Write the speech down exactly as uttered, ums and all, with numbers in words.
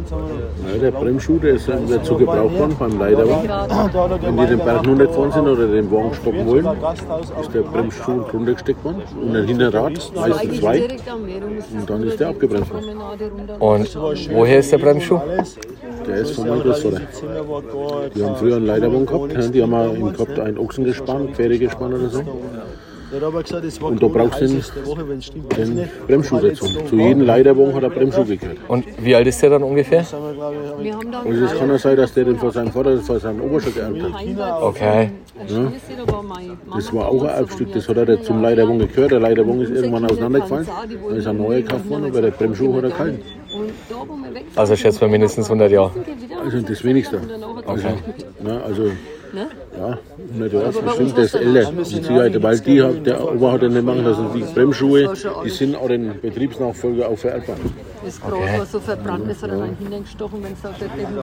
Ja, der Bremsschuh, der ist wird zu gebraucht worden beim Leiterwagen. Wenn die den Berg nur nicht gefahren sind oder den Wagen stoppen wollen, ist der Bremsschuh drunter gesteckt worden und ein Hinterrad, meistens zwei, und dann ist der abgebremst worden. Und woher ist der Bremsschuh? Der ist von meinem Großvater. Die haben früher einen Leiterwagen gehabt, die haben auch im gehabt einen Ochsen gespannt, Pferde gespannt oder so. Und da brauchst du den, den Bremsschuh dazu. Zu jedem Leiterwagen hat er Bremsschuh gehört. Und wie alt ist der dann ungefähr? Also es kann ja sein, dass der den von seinem Vater, von seinem Oberschul geerbt hat. Okay. Ja. Das war auch ein Erbstück, das hat er zum Leiterwagen gehört. Der Leiterwagen ist irgendwann auseinandergefallen. Dann ist ein neuer gekauft worden, aber der Bremsschuh hat er keinen. Also schätzt man mindestens hundert Jahre. Also das wenigste. Also, Okay. ja, also ja, hundert Jahre, bestimmt, der ist älter. Mit Sicherheit, weil die hat, der Ober hat ja nicht machen lassen. Die Bremsschuhe, die sind auch den Betriebsnachfolger auch vererbbar. Das Gras, was so verbrannt ist, hat er dann hineingestochen, wenn es auf der Decke